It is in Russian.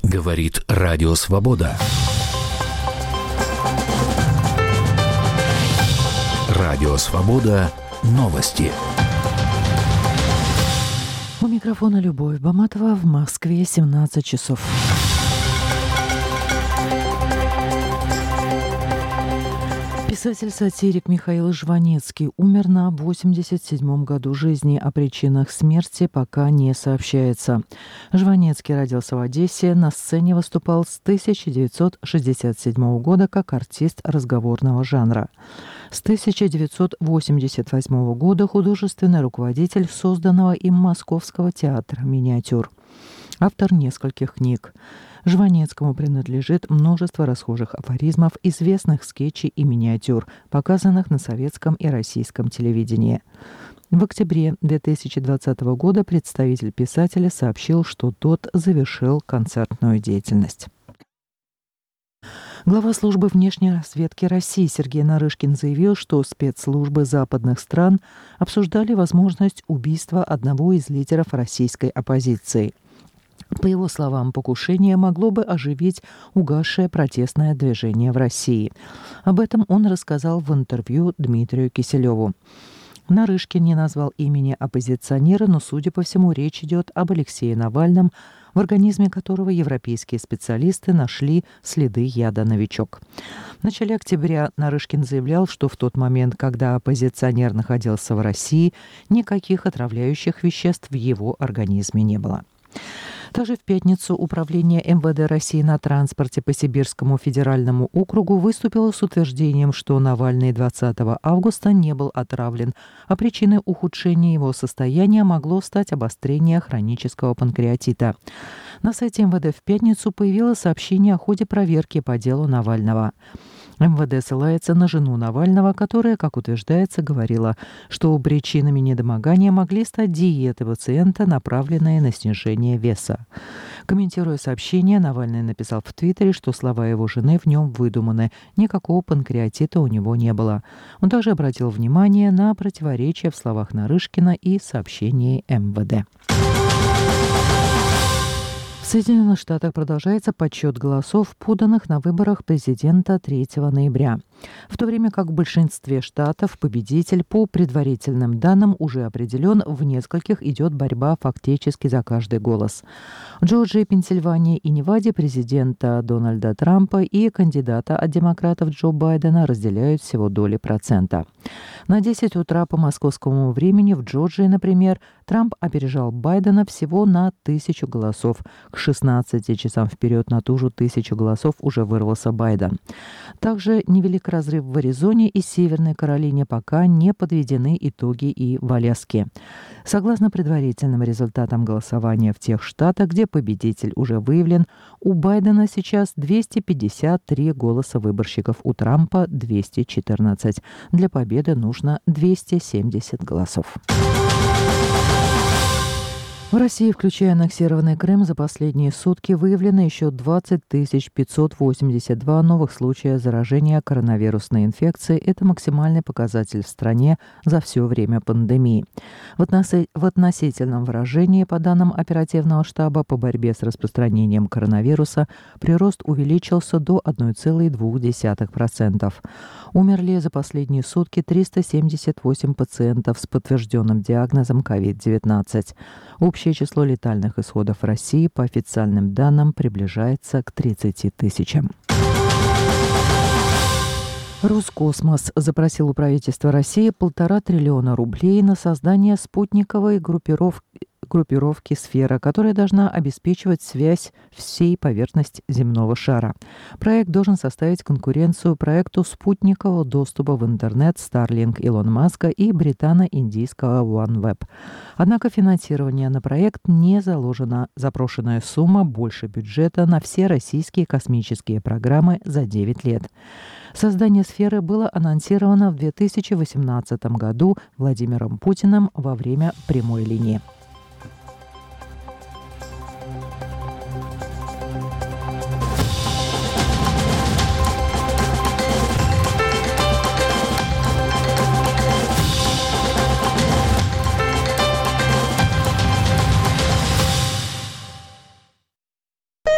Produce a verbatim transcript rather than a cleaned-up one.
Говорит Радио Свобода. Радио Свобода. Новости. У микрофона Любовь Баматова. В Москве семнадцать часов. Писатель-сатирик Михаил Жванецкий умер на восемьдесят седьмом году жизни. О причинах смерти пока не сообщается. Жванецкий родился в Одессе, на сцене выступал с тысяча девятьсот шестьдесят седьмого года как артист разговорного жанра. С тысяча девятьсот восемьдесят восьмого года художественный руководитель созданного им Московского театра миниатюр. Автор нескольких книг. Жванецкому принадлежит множество расхожих афоризмов, известных скетчей и миниатюр, показанных на советском и российском телевидении. В октябре две тысячи двадцатого года представитель писателя сообщил, что тот завершил концертную деятельность. Глава службы внешней разведки России Сергей Нарышкин заявил, что спецслужбы западных стран обсуждали возможность убийства одного из лидеров российской оппозиции. По его словам, покушение могло бы оживить угасшее протестное движение в России. Об этом он рассказал в интервью Дмитрию Киселеву. Нарышкин не назвал имени оппозиционера, но, судя по всему, речь идет об Алексее Навальном, в организме которого европейские специалисты нашли следы яда «Новичок». В начале октября Нарышкин заявлял, что в тот момент, когда оппозиционер находился в России, никаких отравляющих веществ в его организме не было. Также в пятницу Управление эм вэ дэ России на транспорте по Сибирскому федеральному округу выступило с утверждением, что Навальный двадцатого августа не был отравлен, а причиной ухудшения его состояния могло стать обострение хронического панкреатита. На сайте эм вэ дэ в пятницу появилось сообщение о ходе проверки по делу Навального. эм вэ дэ ссылается на жену Навального, которая, как утверждается, говорила, что причинами недомогания могли стать диеты пациента, направленные на снижение веса. Комментируя сообщение, Навальный написал в Твиттере, что слова его жены в нем выдуманы, никакого панкреатита у него не было. Он также обратил внимание на противоречия в словах Нарышкина и сообщении эм вэ дэ. В Соединенных Штатах продолжается подсчет голосов, поданных на выборах президента третьего ноября. В то время как в большинстве штатов победитель по предварительным данным уже определен, в нескольких идет борьба фактически за каждый голос. В Джорджии, Пенсильвании и Неваде президента Дональда Трампа и кандидата от демократов Джо Байдена разделяют всего доли процента. На десять утра по московскому времени в Джорджии, например, Трамп опережал Байдена всего на тысячу голосов. К шестнадцати часам вперед на ту же тысячу голосов уже вырвался Байден. Также невелик разрыв в Аризоне и Северной Каролине, пока не подведены итоги и в Аляске. Согласно предварительным результатам голосования в тех штатах, где победитель уже выявлен, у Байдена сейчас двести пятьдесят три голоса выборщиков, у Трампа двести четырнадцать. Для победы нужно двести семьдесят голосов. В России, включая аннексированный Крым, за последние сутки выявлено еще двадцать тысяч пятьсот восемьдесят два новых случая заражения коронавирусной инфекцией. Это максимальный показатель в стране за все время пандемии. В, относи- в относительном выражении, по данным оперативного штаба по борьбе с распространением коронавируса, прирост увеличился до одна целая две десятых процента. Умерли за последние сутки триста семьдесят восемь пациентов с подтвержденным диагнозом ковид девятнадцать. Общее число летальных исходов в России, по официальным данным, приближается к тридцати тысячам. Роскосмос запросил у правительства России полтора триллиона рублей на создание спутниковой группировки группировки «Сфера», которая должна обеспечивать связь всей поверхности земного шара. Проект должен составить конкуренцию проекту спутникового доступа в интернет Starlink Илона Маска и британо-индийского OneWeb. Однако финансирование на проект не заложено. Запрошенная сумма больше бюджета на все российские космические программы за девять лет. Создание «Сферы» было анонсировано в две тысячи восемнадцатом году Владимиром Путиным во время прямой линии.